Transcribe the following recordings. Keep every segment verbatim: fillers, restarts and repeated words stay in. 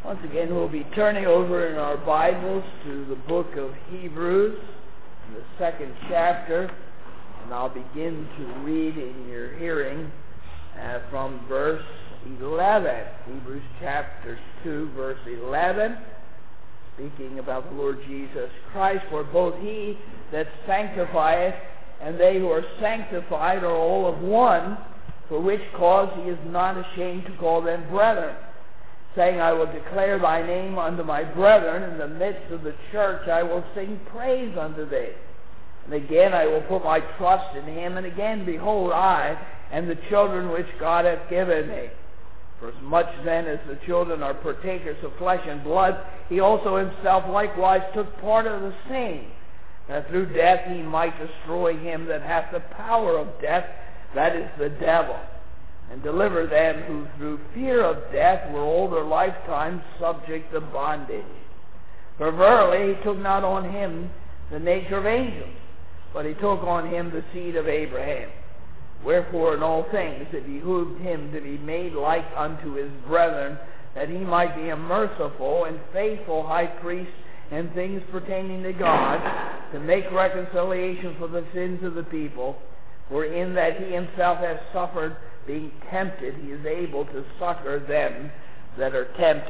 Once again, we'll be turning over in our Bibles to the book of Hebrews, in the second chapter, and I'll begin to read in your hearing uh, from verse eleven. Hebrews chapter two, verse eleven, speaking about the Lord Jesus Christ. For both he that sanctifieth and they who are sanctified are all of one, for which cause he is not ashamed to call them brethren, saying, I will declare thy name unto my brethren, in the midst of the church I will sing praise unto thee. And again I will put my trust in him, and again, behold, I and the children which God hath given me. For as much then as the children are partakers of flesh and blood, he also himself likewise took part of the same, that through death he might destroy him that hath the power of death, that is the devil, and deliver them who through fear of death were all their lifetime subject to bondage. For verily he took not on him the nature of angels, but he took on him the seed of Abraham. Wherefore in all things it behooved him to be made like unto his brethren, that he might be a merciful and faithful high priest in things pertaining to God, to make reconciliation for the sins of the people. For in that he himself has suffered being tempted, he is able to succor them that are tempted.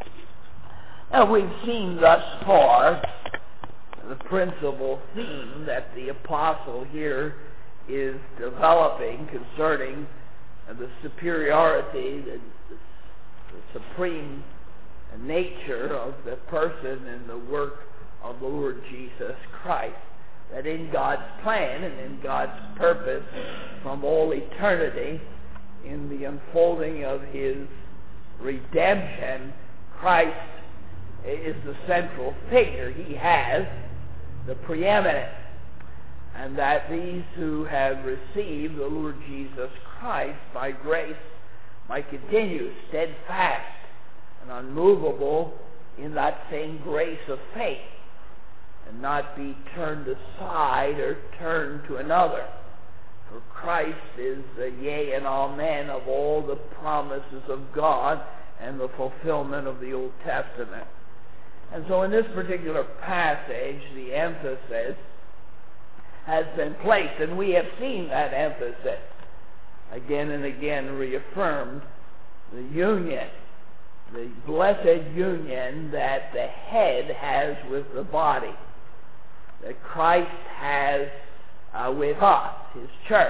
Now we've seen thus far the principal theme that the apostle here is developing concerning the superiority, the, the supreme nature of the person and the work of the Lord Jesus Christ. That in God's plan and in God's purpose from all eternity, in the unfolding of his redemption, Christ is the central figure. He has the preeminence. And that these who have received the Lord Jesus Christ by grace might continue steadfast and unmovable in that same grace of faith, and not be turned aside or turned to another. For Christ is the yea and amen of all the promises of God and the fulfillment of the Old Testament. And so in this particular passage, the emphasis has been placed, and we have seen that emphasis again and again reaffirmed, the union, the blessed union that the head has with the body, that Christ has uh, with us, his church,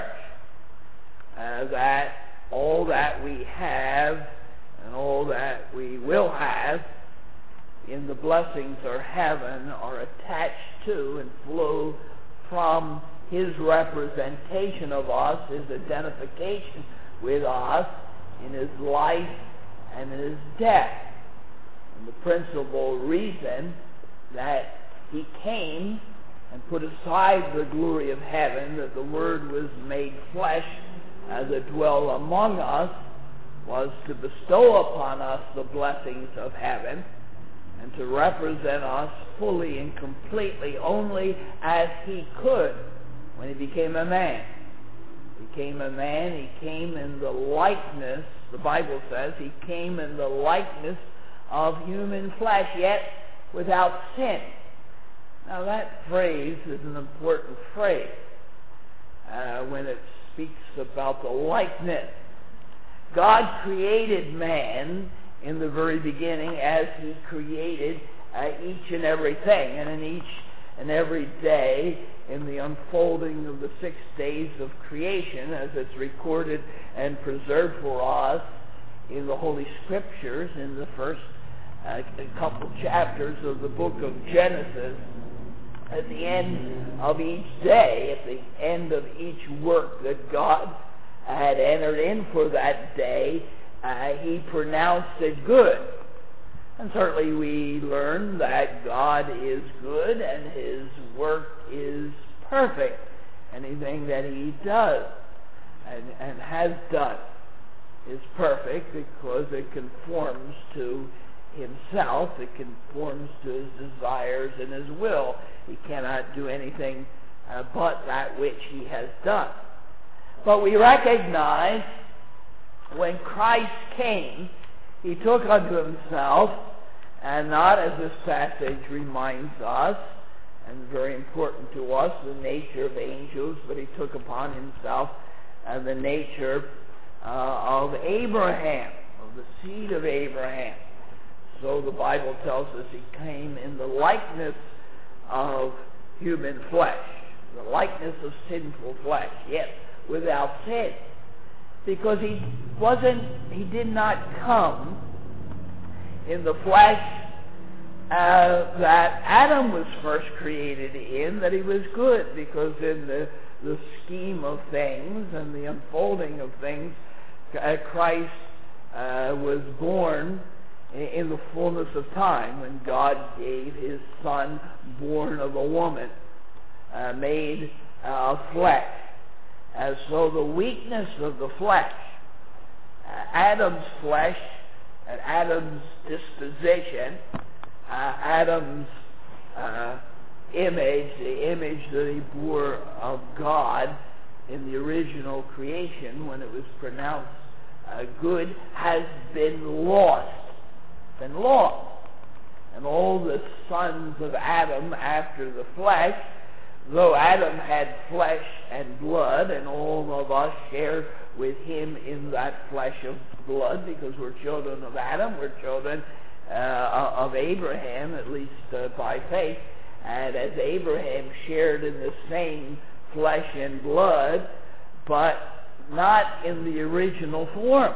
uh, that all that we have and all that we will have in the blessings of heaven are attached to and flow from his representation of us, his identification with us in his life and in his death. And the principal reason that he came and put aside the glory of heaven, that the Word was made flesh as it dwell among us, was to bestow upon us the blessings of heaven and to represent us fully and completely only as he could when he became a man. He became a man, he came in the likeness, the Bible says, he came in the likeness of human flesh, yet without sin. Now that phrase is an important phrase uh, when it speaks about the likeness. God created man in the very beginning as he created uh, each and everything, and in each and every day in the unfolding of the six days of creation, as it's recorded and preserved for us in the Holy Scriptures in the first uh, couple chapters of the book of Genesis. At the end of each day, at the end of each work that God had entered in for that day, uh, he pronounced it good. And certainly we learn that God is good and his work is perfect. Anything that he does and, and has done is perfect because it conforms to himself, it conforms to his desires and his will. He cannot do anything uh, but that which he has done. But we recognize when Christ came, he took unto himself and not, as this passage reminds us, and very important to us, the nature of angels, but he took upon himself uh, the nature uh, of Abraham, of the seed of Abraham. So the Bible tells us he came in the likeness of human flesh, the likeness of sinful flesh, yet without sin. Because he wasn't, he did not come in the flesh uh, that Adam was first created in, that he was good, because in the, the scheme of things and the unfolding of things, uh, Christ uh, was born in the fullness of time, when God gave his Son, born of a woman, uh, made uh, of flesh. And so the weakness of the flesh, uh, Adam's flesh, and Adam's disposition, uh, Adam's uh, image, the image that he bore of God in the original creation when it was pronounced uh, good, has been lost. Been lost. And all the sons of Adam after the flesh, though Adam had flesh and blood, and all of us share with him in that flesh of blood, because we're children of Adam, we're children uh, of Abraham, at least uh, by faith, and as Abraham shared in the same flesh and blood, but not in the original form,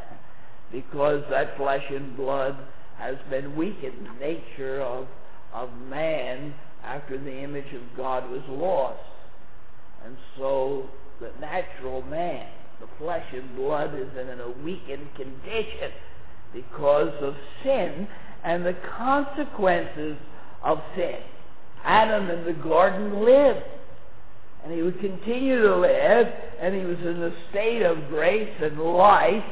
because that flesh and blood has been weakened. The nature of, of man after the image of God was lost. And so the natural man, the flesh and blood, is in a weakened condition because of sin and the consequences of sin. Adam in the garden lived, and he would continue to live, and he was in a state of grace and life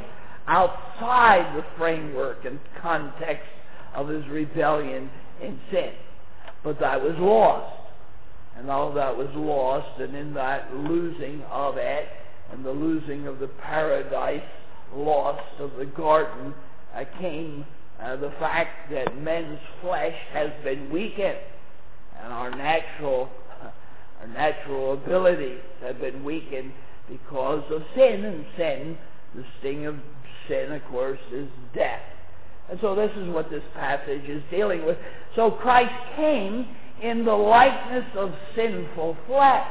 outside the framework and context of his rebellion in sin. But that was lost. And all that was lost, and in that losing of it, and the losing of the paradise, lost of the garden, uh, came uh, the fact that men's flesh has been weakened, and our natural, our natural abilities have been weakened because of sin. And sin, the sting of sin, of course, is death. And so this is what this passage is dealing with. So Christ came in the likeness of sinful flesh,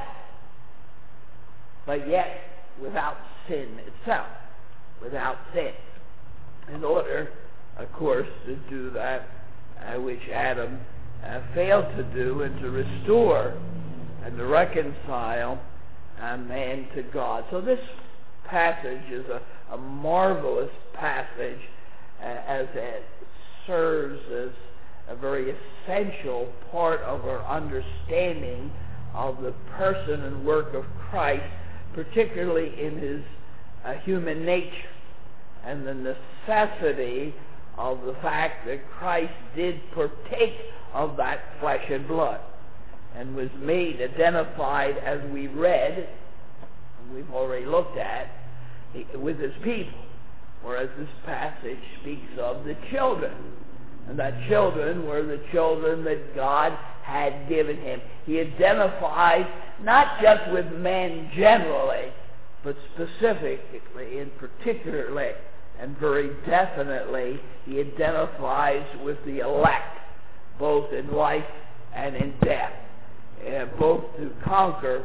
but yet without sin itself, without sin, in order, of course, to do that uh, which Adam uh, failed to do, and to restore and to reconcile uh, man to God. So this passage is a, a marvelous passage, uh, as it serves as a very essential part of our understanding of the person and work of Christ, particularly in his uh, human nature, and the necessity of the fact that Christ did partake of that flesh and blood, and was made, identified, as we read, and we've already looked at, with his people, whereas this passage speaks of the children. And that children were the children that God had given him. He identified not just with men generally, but specifically and particularly and very definitely, he identifies with the elect, both in life and in death, uh, both to conquer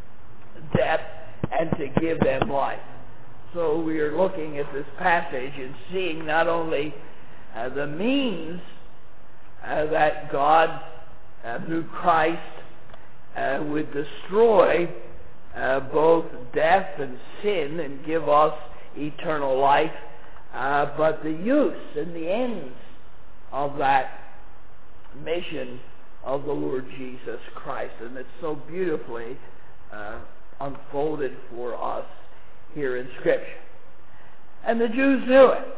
death and to give them life. So we are looking at this passage and seeing not only uh, the means uh, that God, uh, through Christ, uh, would destroy uh, both death and sin and give us eternal life, uh, but the use and the ends of that mission of the Lord Jesus Christ. And it's so beautifully uh, unfolded for us here in Scripture. And the Jews knew it.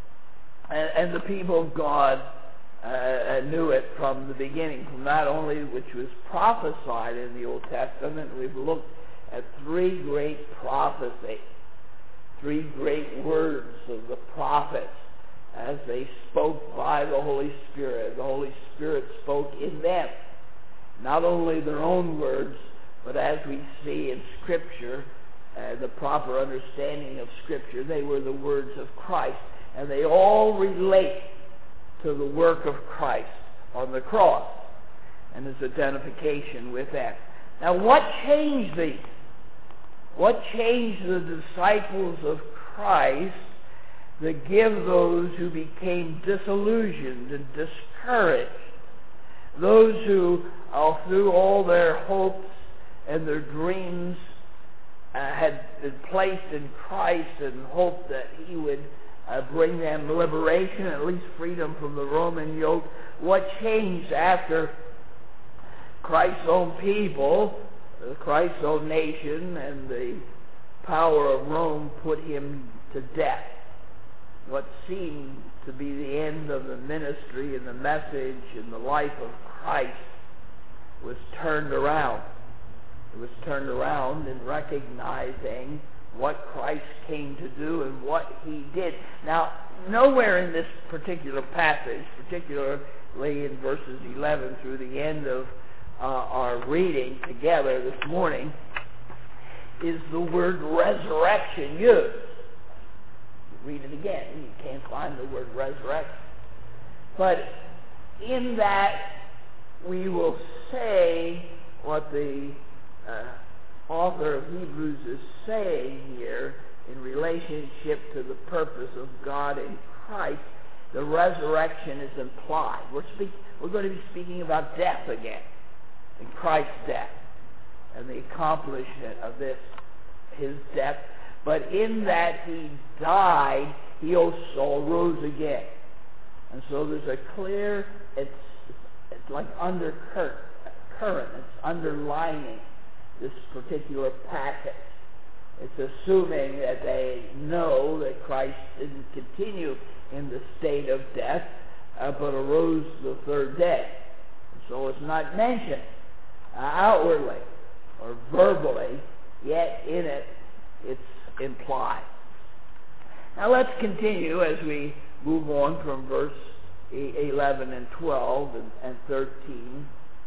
And, and the people of God uh, knew it from the beginning, from not only which was prophesied in the Old Testament. We've looked at three great prophecies, three great words of the prophets as they spoke by the Holy Spirit. The Holy Spirit spoke in them, not only their own words, but as we see in Scripture, uh, the proper understanding of Scripture, they were the words of Christ, and they all relate to the work of Christ on the cross and his identification with that. Now, what changed these? What changed the disciples of Christ that give those who became disillusioned and discouraged, those who, uh, through all their hopes and their dreams, uh, had been placed in Christ and hoped that he would uh, bring them liberation, at least freedom from the Roman yoke? What changed after Christ's own people, Christ's own nation, and the power of Rome put him to death? What seemed to be the end of the ministry and the message and the life of Christ was turned around. It was turned around in recognizing what Christ came to do and what he did. Now, nowhere in this particular passage, particularly in verses eleven through the end of uh, our reading together this morning, is the word resurrection used. Read it again, you can't find the word resurrection. But in that, we will say what the uh, author of Hebrews is saying here in relationship to the purpose of God in Christ. The resurrection is implied. We're, speak, we're going to be speaking about death again, and Christ's death, and the accomplishment of this, his death. But in that he died, he also rose again. And so there's a clear, it's, it's like undercurrent, current, it's underlining this particular passage. It's assuming that they know that Christ didn't continue in the state of death, uh, but arose the third day. So it's not mentioned uh, outwardly or verbally, yet in it, it's implied. Now let's continue as we move on from verse eleven and twelve and, and thirteen,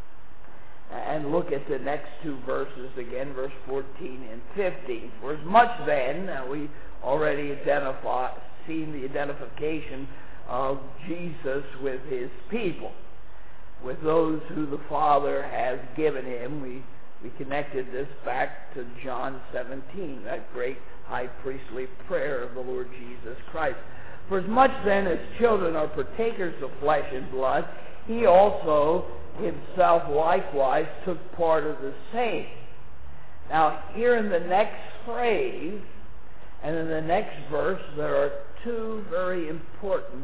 and look at the next two verses again, verse fourteen and fifteen. For as much then, uh, we already identify, seen the identification of Jesus with his people, with those who the Father has given him. We We connected this back to John seventeen, that great high priestly prayer of the Lord Jesus Christ. For as much then as children are partakers of flesh and blood, he also himself likewise took part of the same. Now, here in the next phrase and in the next verse, there are two very important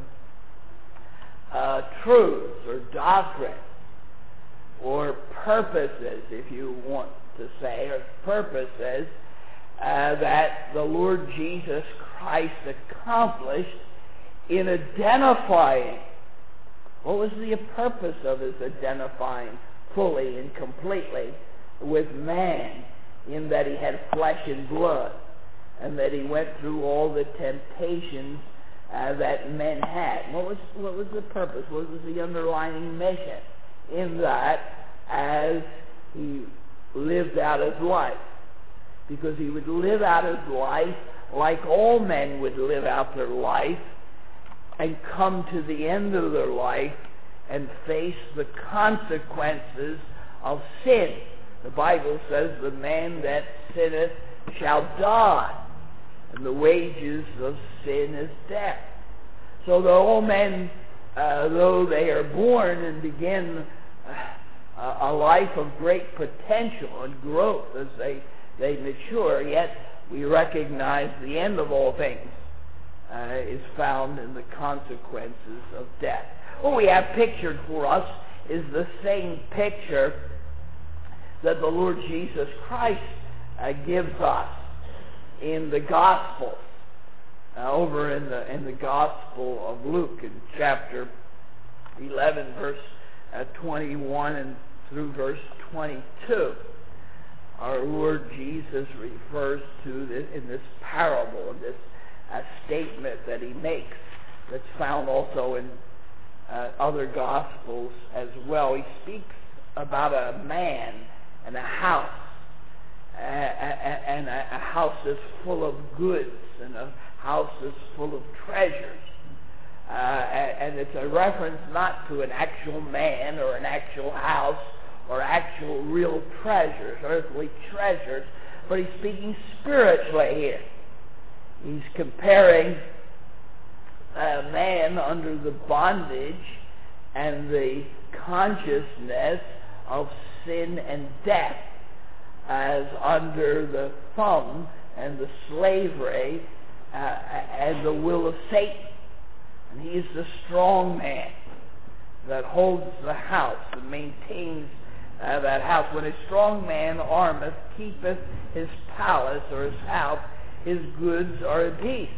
uh, truths or doctrines, or purposes, if you want to say, or purposes uh, that the Lord Jesus Christ accomplished in identifying. What was the purpose of his identifying fully and completely with man, in that he had flesh and blood, and that he went through all the temptations uh, that men had? What was, what was the purpose? What was the underlying mission? In that, as he lived out his life, because he would live out his life like all men would live out their life, and come to the end of their life and face the consequences of sin. The Bible says, the man that sinneth shall die, and the wages of sin is death. So that all men, uh, though they are born and begin uh, a life of great potential and growth as they, they mature, yet we recognize the end of all things uh, is found in the consequences of death. What we have pictured for us is the same picture that the Lord Jesus Christ uh, gives us in the Gospels. Uh, over in the in the Gospel of Luke, in chapter eleven, verse uh, twenty-one and through verse twenty-two, our Lord Jesus refers to this, in this parable, in this uh, statement that he makes that's found also in uh, other Gospels as well. He speaks about a man and a house, uh, and a, a house that's full of goods, and a house that's full of treasures. Uh, and it's a reference not to an actual man or an actual house or actual real treasures, earthly treasures, but he's speaking spiritually here. He's comparing a man under the bondage and the consciousness of sin and death as under the thumb and the slavery uh, and the will of Satan. And he's the strong man that holds the house and maintains uh, that house. When a strong man armeth, keepeth his palace or his house, his goods are in peace.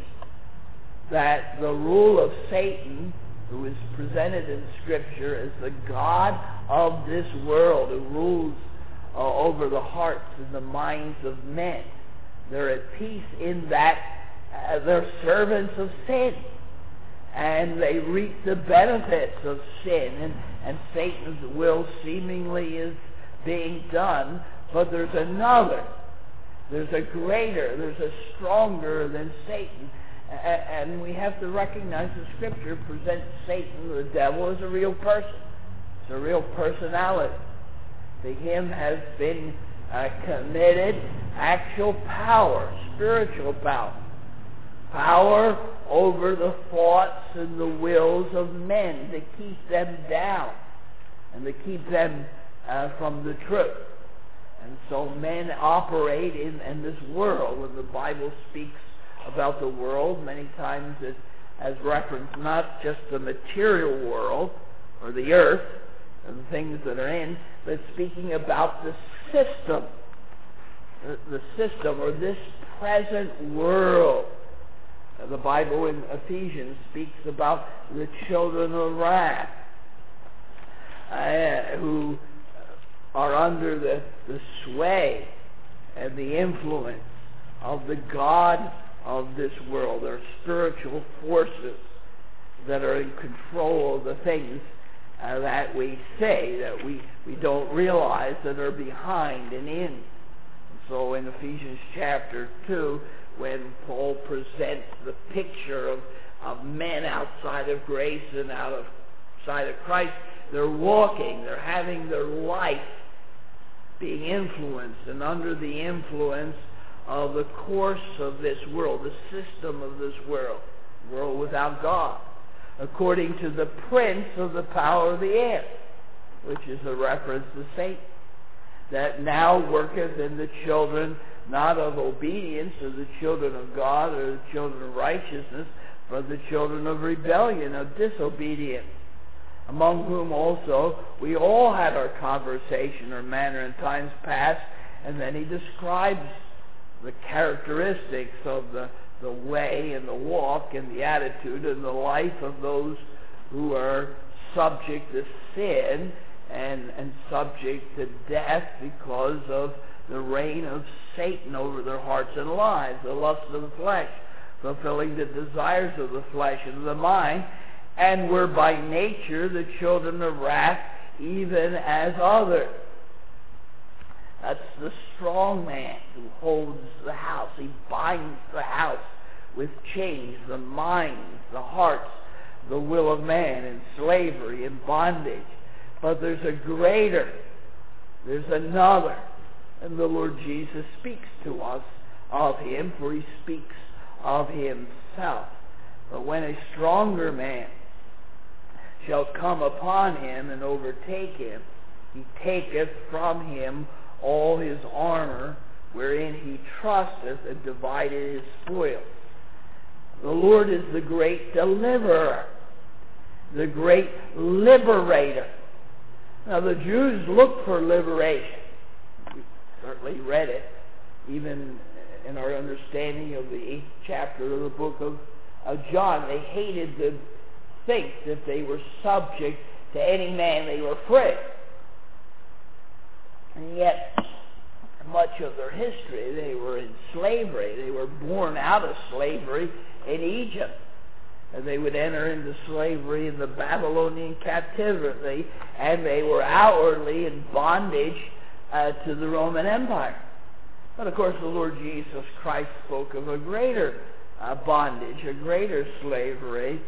That the rule of Satan, who is presented in Scripture as the God of this world, who rules uh, over the hearts and the minds of men, they're at peace in that uh, they're servants of sin. And they reap the benefits of sin, and, and Satan's will seemingly is being done, but there's another. There's a greater, there's a stronger than Satan. And we have to recognize the Scripture presents Satan, the devil, as a real person. It's a real personality. To him has been uh, committed actual power, spiritual power. Power over the thoughts and the wills of men to keep them down and to keep them uh, from the truth. And so men operate in, in this world. When the Bible speaks about the world, many times it has reference not just the material world or the earth and the things that are in, but speaking about the system, the, the system or this present world. The Bible in Ephesians speaks about the children of wrath uh, who are under the, the sway and the influence of the God of this world. There are spiritual forces that are in control of the things uh, that we say, that we, we don't realize, that are behind and in. And so in Ephesians chapter two, when Paul presents the picture of, of men outside of grace and outside of Christ, they're walking, they're having their life being influenced and under the influence of the course of this world, the system of this world, world without God, according to the prince of the power of the air, which is a reference to Satan, that now worketh in the children not of obedience, or the children of God, or the children of righteousness, but the children of rebellion, of disobedience, among whom also we all had our conversation or manner in times past. And then he describes the characteristics of the, the way and the walk and the attitude and the life of those who are subject to sin and, and subject to death because of the reign of Satan over their hearts and lives, the lust of the flesh, fulfilling the desires of the flesh and of the mind, and were by nature the children of wrath, even as others. That's the strong man who holds the house. He binds the house with chains, the minds, the hearts, the will of man in slavery and bondage. But there's a greater, there's another. And the Lord Jesus speaks to us of him, for he speaks of himself. But when a stronger man shall come upon him and overtake him, he taketh from him all his armor, wherein he trusteth, and divided his spoil. The Lord is the great deliverer, the great liberator. Now the Jews looked for liberation. We certainly read it, even in our understanding of the eighth chapter of the book of, of John. They hated to think that they were subject to any man they were free. And yet, much of their history, they were in slavery. They were born out of slavery in Egypt. and they would enter into slavery in the Babylonian captivity, and they were outwardly in bondage uh, to the Roman Empire. But of course the Lord Jesus Christ spoke of a greater uh, bondage, a greater slavery,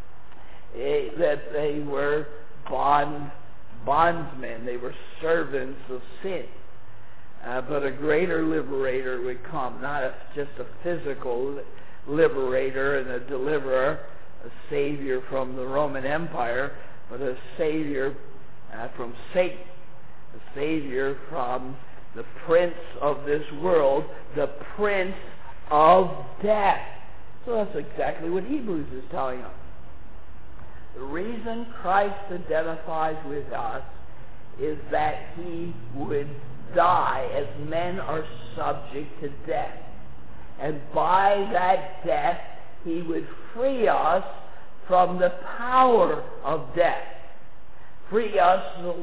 eh, that they were bond bondsmen, they were servants of sin. Uh, but a greater liberator would come, not a, just a physical liberator and a deliverer, a savior from the Roman Empire, but a savior uh, from Satan, a savior from the prince of this world, the prince of death. So that's exactly what Hebrews is telling us. The reason Christ identifies with us is that he would die as men are subject to death. And by that death, he would free us from the power of death. Free us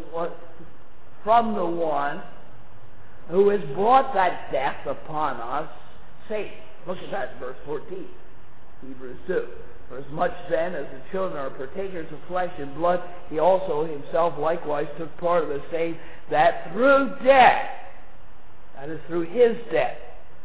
from the one who has brought that death upon us, Satan. Look at that in verse fourteen, Hebrews two. For as much then as the children are partakers of flesh and blood, he also himself likewise took part of the same, that through death, that is through his death,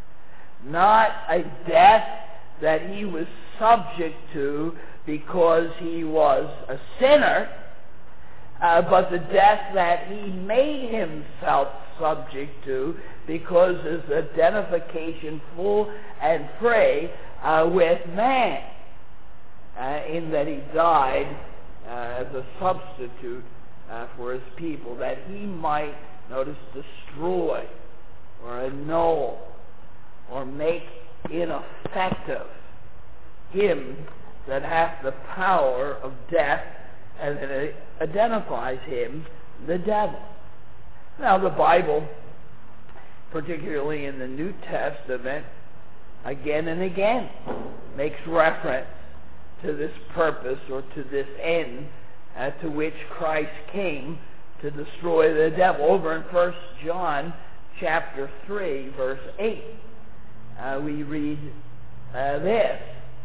not a death that he was subject to because he was a sinner, uh, but the death that he made himself subject to because his identification full and free uh, with man. Uh, in that he died uh, as a substitute uh, for his people, that he might, notice, destroy or annul or make ineffective him that hath the power of death, and it identifies him, the devil. Now the Bible, particularly in the New Testament, again and again makes reference to this purpose or to this end uh, to which Christ came to destroy the devil. Over in First John chapter three, verse eight, uh, we read uh, this.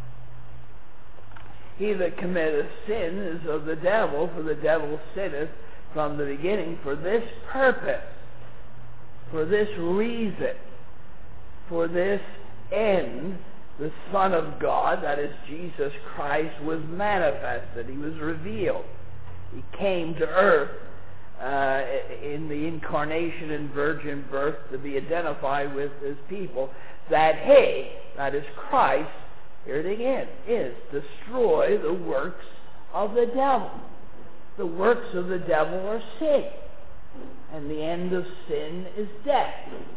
He that committeth sin is of the devil, for the devil sinneth from the beginning. For this purpose, for this reason, for this end, the Son of God, that is Jesus Christ, was manifested. He was revealed. He came to earth uh, in the incarnation and virgin birth to be identified with his people, that he, that is Christ, here it again, is destroy the works of the devil. The works of the devil are sin, and the end of sin is death,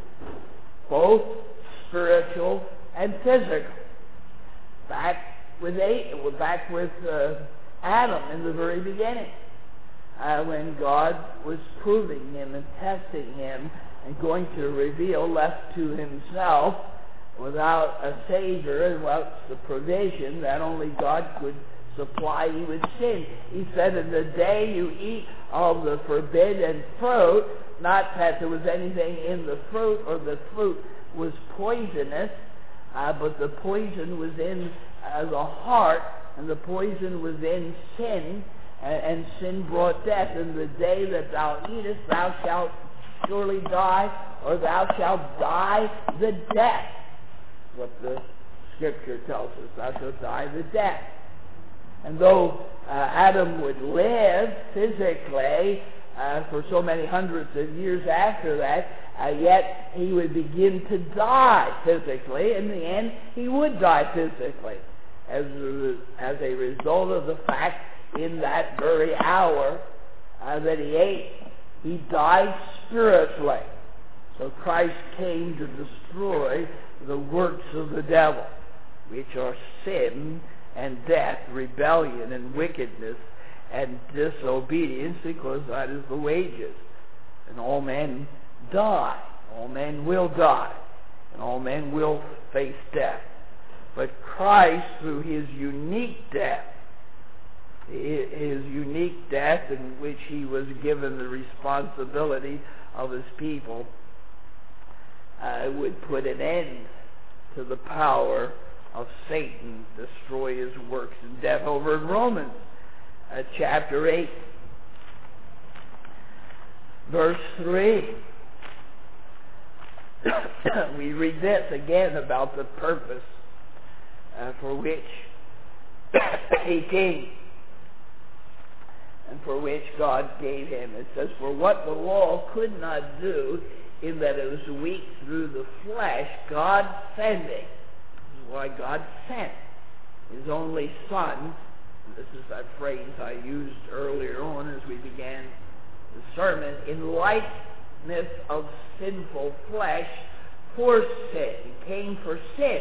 both spiritual and physical. Back with a, back with uh, Adam in the very beginning, uh, when God was proving him and testing him and going to reveal, left to himself, without a Savior and without the provision that only God could supply, he would sin. He said, in the day you eat of the forbidden fruit, not that there was anything in the fruit or the fruit was poisonous, Uh, but the poison was in uh, the heart, and the poison was in sin, and, and sin brought death. And the day that thou eatest, thou shalt surely die, or thou shalt die the death. What the Scripture tells us, thou shalt die the death. And though uh, Adam would live physically uh, for so many hundreds of years after that, Uh, yet he would begin to die physically. In the end, he would die physically as a, as a result of the fact in that very hour uh, that he ate, he died spiritually. So Christ came to destroy the works of the devil, which are sin and death, rebellion and wickedness and disobedience, because that is the wages. And all men die. All men will die. And all men will face death. But Christ, through his unique death, his unique death in which he was given the responsibility of his people, uh, would put an end to the power of Satan, destroy his works and death. Over in Romans uh, chapter eight, verse three, we read this again about the purpose uh, for which he came and for which God gave him. It says, for what the law could not do, in that it was weak through the flesh, God sending. This is why God sent his only Son. This is that phrase I used earlier on as we began the sermon. In likeness of sinful flesh for sin. He came for sin.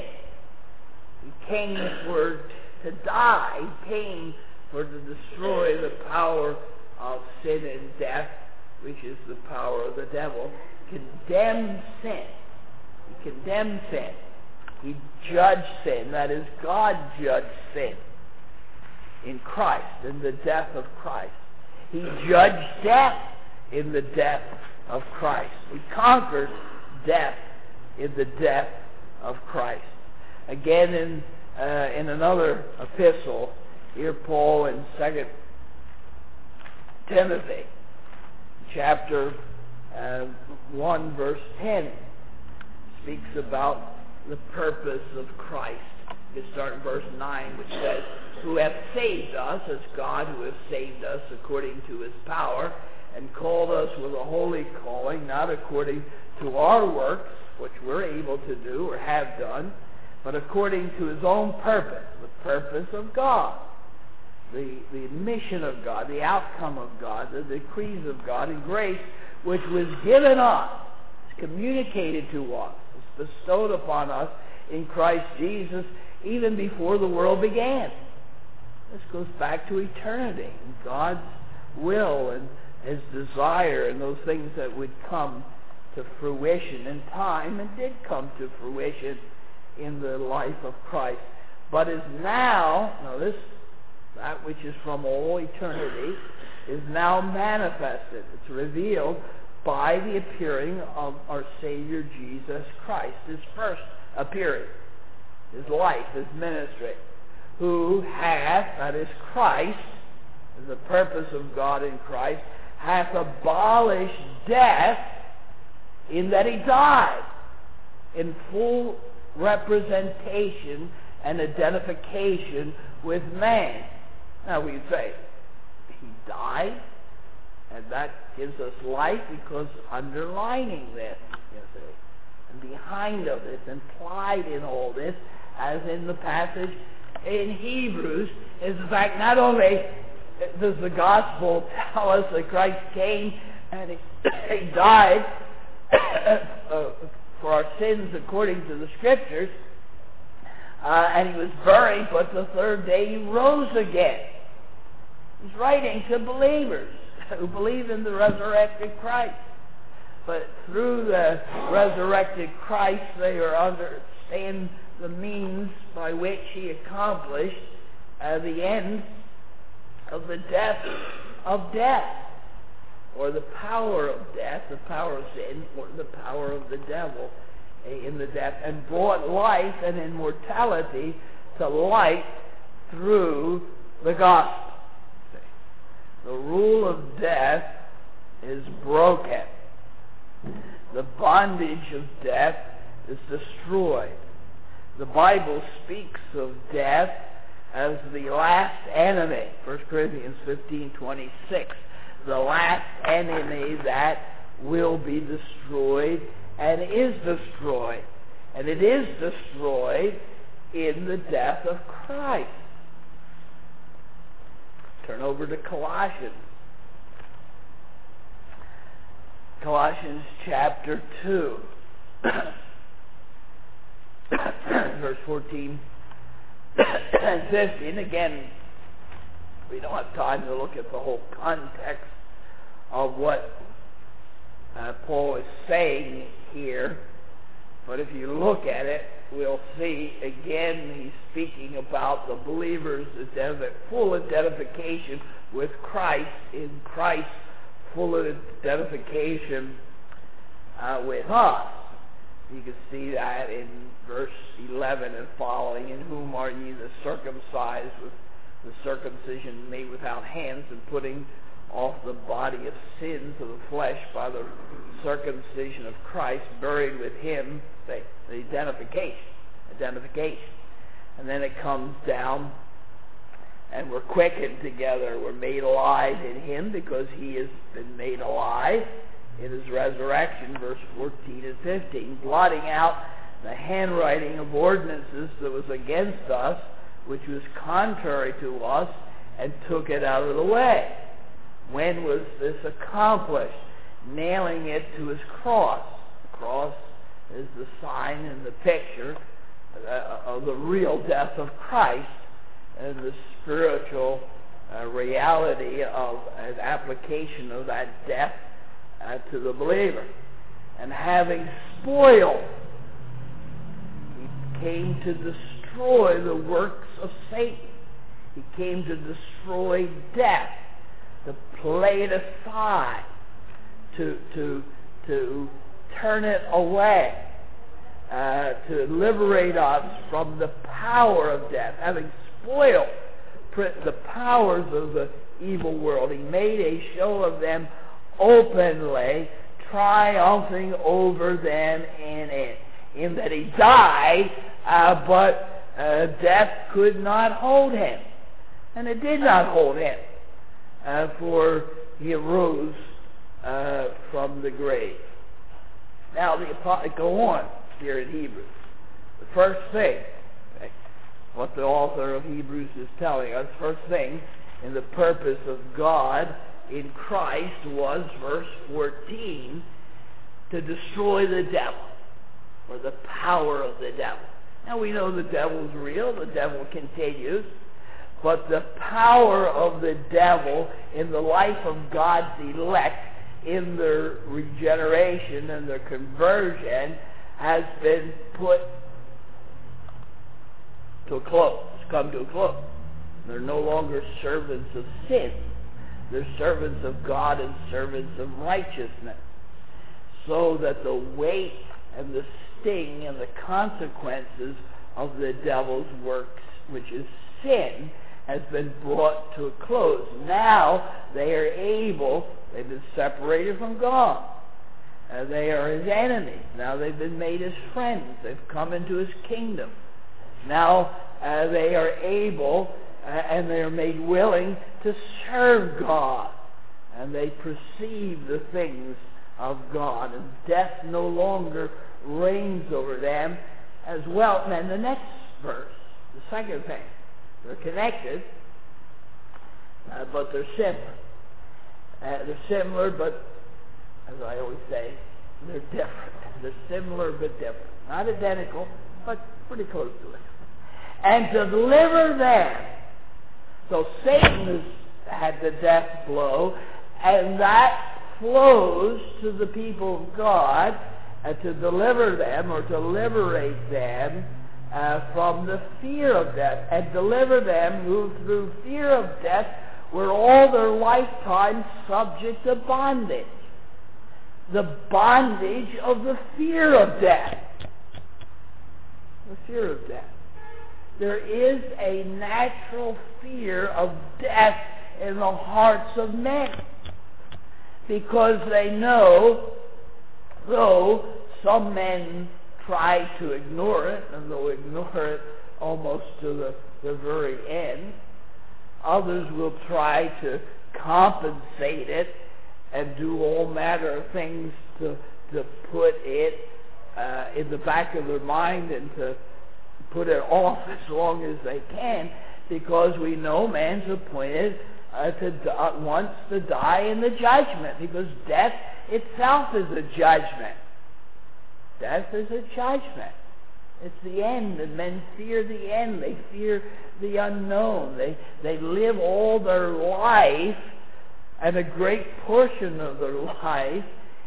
He came for to die. He came for to destroy the power of sin and death, which is the power of the devil. Condemned sin. He condemned sin. He judged sin. That is, God judged sin in Christ, in the death of Christ. He judged death in the death of Christ. He conquered death in the death of Christ. Again, in uh, in another epistle, here Paul in Second Timothy, chapter uh, one, verse ten, speaks about the purpose of Christ. You start in verse nine, which says, who hath saved us, as God who hath saved us according to his power, and called us with a holy calling, not according to our works, which we're able to do or have done, but according to his own purpose, the purpose of God, the, the mission of God, the outcome of God, the decrees of God and grace, which was given us, communicated to us, was bestowed upon us in Christ Jesus even before the world began. This goes back to eternity and God's will and his desire and those things that would come to fruition in time and did come to fruition in the life of Christ, but is now, now this, that which is from all eternity, is now manifested. It's revealed by the appearing of our Savior Jesus Christ, his first appearing, his life, his ministry, who hath, that is Christ, the purpose of God in Christ, hath abolished death in that he died in full representation and identification with man. Now we say, he died, and that gives us life because underlining this, you see, and behind of this, implied in all this, as in the passage in Hebrews, is the fact not only does the gospel tell us that Christ came and he, he died uh, for our sins according to the Scriptures, uh, and he was buried, but the third day he rose again. He's writing to believers who believe in the resurrected Christ. But through the resurrected Christ, they are understand the means by which he accomplished uh, the end of the death of death, or the power of death, the power of sin, or the power of the devil in the death, and brought life and immortality to light through the gospel. The rule of death is broken. The bondage of death is destroyed. The Bible speaks of death as the last enemy. First Corinthians fifteen twenty-six. The last enemy that will be destroyed and is destroyed. And it is destroyed in the death of Christ. Turn over to Colossians. Colossians chapter two. Verse fourteen and fifteen. Again, we don't have time to look at the whole context of what uh, Paul is saying here, but if you look at it, we'll see again he's speaking about the believer's identif- full identification with Christ, in Christ's full identification uh, with us. You can see that in verse eleven and following, in whom are ye the circumcised with the circumcision made without hands, and putting off the body of sins of the flesh by the circumcision of Christ, buried with him, the, the identification, identification. And then it comes down, and we're quickened together, we're made alive in him because he has been made alive in his resurrection, verse fourteen and fifteen, blotting out the handwriting of ordinances that was against us, which was contrary to us, and took it out of the way. When was this accomplished? Nailing it to his cross. The cross is the sign and the picture uh, of the real death of Christ and the spiritual uh, reality of an application of that death uh, to the believer. And having spoiled, he came to destroy the works of Satan. He came to destroy death, to play it aside, to to to turn it away, uh, to liberate us from the power of death. Having spoiled the powers of the evil world, he made a show of them openly, triumphing over them in it. In that he died, uh, but uh, death could not hold him, and it did not hold him. Uh, for he arose uh, from the grave. Now, the go on here in Hebrews. The first thing, okay, what the author of Hebrews is telling us, first thing in the purpose of God in Christ was, verse fourteen, to destroy the devil, or the power of the devil. Now, we know the devil's real, the devil continues, but the power of the devil in the life of God's elect, in their regeneration and their conversion, has been put to a close, come to a close. They're no longer servants of sin. They're servants of God and servants of righteousness. So that the weight and the sting and the consequences of the devil's works, which is sin, has been brought to a close. Now they are able, they've been separated from God. Uh, they are his enemies. Now they've been made his friends. They've come into his kingdom. Now uh, they are able uh, and they are made willing to serve God. And they perceive the things of God. And death no longer reigns over them as well. And then the next verse, the second thing. They're connected, uh, but they're similar. Uh, they're similar, but, as I always say, they're different. They're similar, but different. Not identical, but pretty close to it. And to deliver them. So Satan has had the death blow, and that flows to the people of God uh, to deliver them, or to liberate them, Uh, from the fear of death, and deliver them who through fear of death were all their lifetime subject to bondage. The bondage of the fear of death. The fear of death. There is a natural fear of death in the hearts of men, because they know, though some men try to ignore it, and they'll ignore it almost to the, the very end. Others will try to compensate it and do all manner of things to, to put it uh, in the back of their mind and to put it off as long as they can, because we know man's appointed uh, to uh, once to die in the judgment, because death itself is a judgment. Death is a judgment. It's the end, and men fear the end. They fear the unknown. They, they live all their life, and a great portion of their life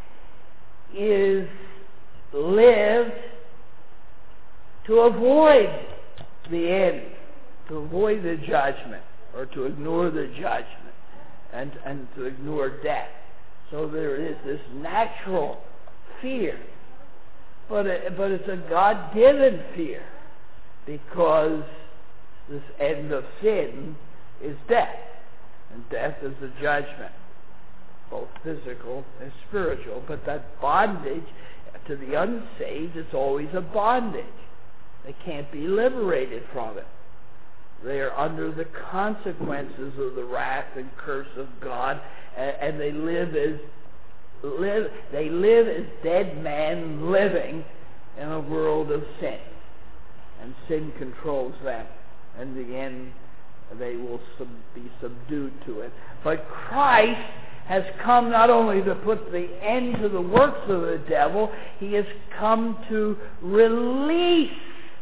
is lived to avoid the end, to avoid the judgment, or to ignore the judgment, and, and to ignore death. So there is this natural fear but it, but it's a God-given fear, because this end of sin is death, and death is the judgment, both physical and spiritual. But that bondage to the unsaved is always a bondage. They can't be liberated from it. They are under the consequences of the wrath and curse of God, and, and they live as live. They live as dead men living in a world of sin, and sin controls them. In the end, they will sub- be subdued to it. But Christ has come not only to put the end to the works of the devil, he has come to release,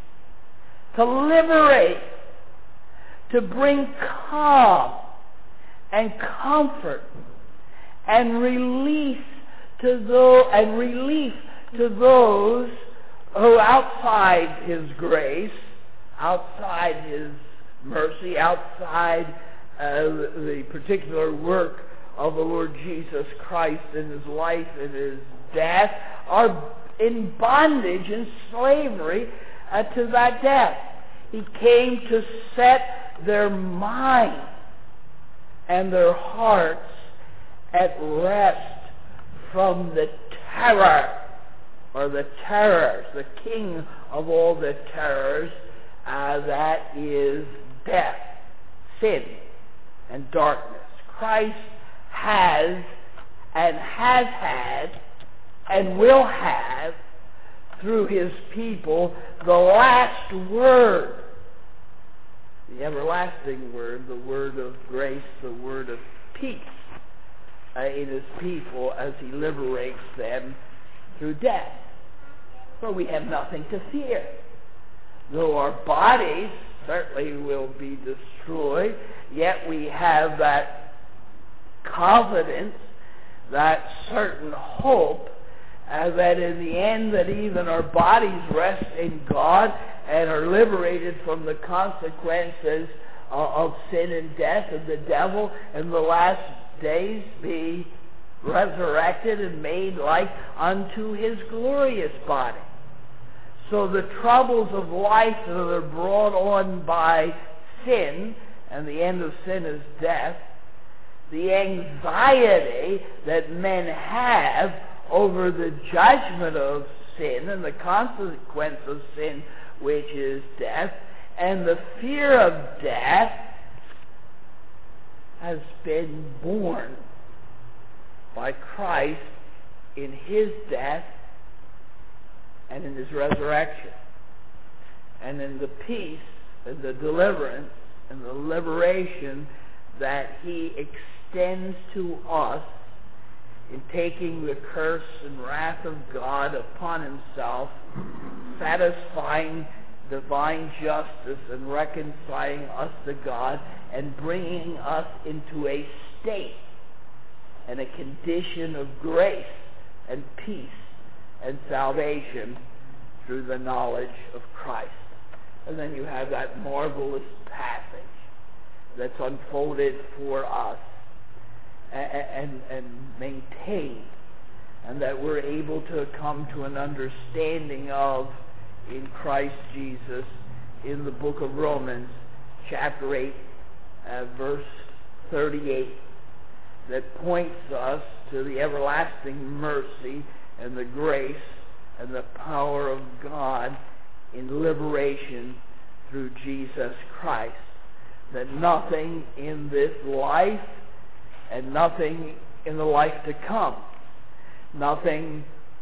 to liberate, to bring calm and comfort and release to those and relief to those who, outside his grace, outside his mercy, outside uh, the particular work of the Lord Jesus Christ in his life and his death, are in bondage and slavery uh, to that death. He came to set their minds and their hearts at rest from the terror, or the terrors, the king of all the terrors, uh, that is death, sin, and darkness. Christ has and has had and will have, through his people, the last word, the everlasting word, the word of grace, the word of peace uh, in his people as he liberates them through death. For we have nothing to fear. Though our bodies certainly will be destroyed, yet we have that confidence, that certain hope, uh, that in the end that even our bodies rest in God and are liberated from the consequences uh, of sin and death and the devil, and the last days be resurrected and made like unto his glorious body. So the troubles of life that are brought on by sin, and the end of sin is death, the anxiety that men have over the judgment of sin and the consequence of sin, which is death, and the fear of death has been borne by Christ in his death and in his resurrection, and in the peace and the deliverance and the liberation that he extends to us in taking the curse and wrath of God upon himself, satisfying divine justice and reconciling us to God, and bringing us into a state and a condition of grace and peace and salvation through the knowledge of Christ. And then you have that marvelous passage that's unfolded for us and, and, and maintained, and that we're able to come to an understanding of in Christ Jesus in the book of Romans, chapter eight, uh, verse thirty-eight, that points us to the everlasting mercy and the grace and the power of God in liberation through Jesus Christ. That nothing in this life and nothing in the life to come, nothing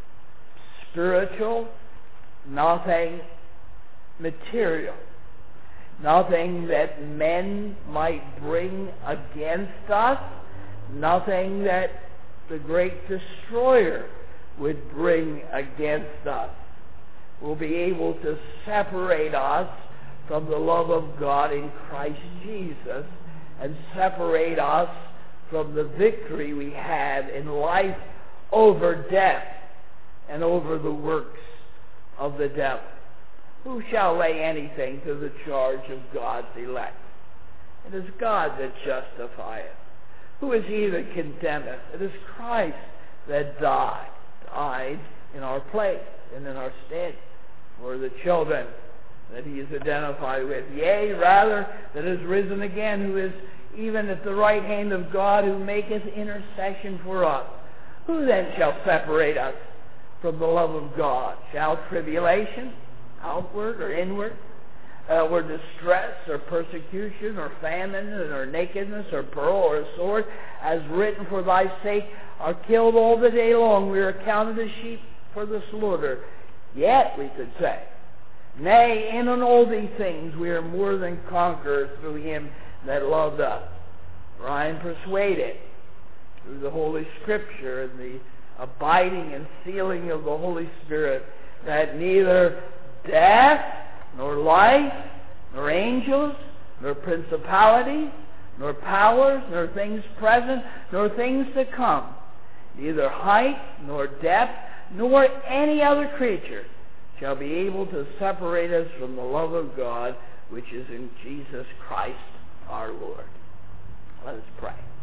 spiritual, nothing material, nothing that men might bring against us, nothing that the great destroyer would bring against us will be able to separate us from the love of God in Christ Jesus, and separate us from the victory we have in life over death and over the works of the devil. Who shall lay anything to the charge of God's elect? It is God that justifieth. Who is he that condemneth? It is Christ that died, died in our place. and in our stead for the children that he is identified with. Yea, rather, that is risen again, who is even at the right hand of God, who maketh intercession for us. Who then shall separate us from the love of God? Shall tribulation, outward or inward, uh, or distress, or persecution, or famine, or nakedness, or peril, or sword, as written, for thy sake are killed all the day long. We are accounted as sheep for the slaughter. Yet, we could say, nay, in all these things we are more than conquerors through him that loved us. For I am persuaded, through the Holy Scripture and the abiding and sealing of the Holy Spirit, that neither death, nor life, nor angels, nor principalities, nor powers, nor things present, nor things to come, neither height, nor depth, nor any other creature shall be able to separate us from the love of God, which is in Jesus Christ our Lord. Let us pray.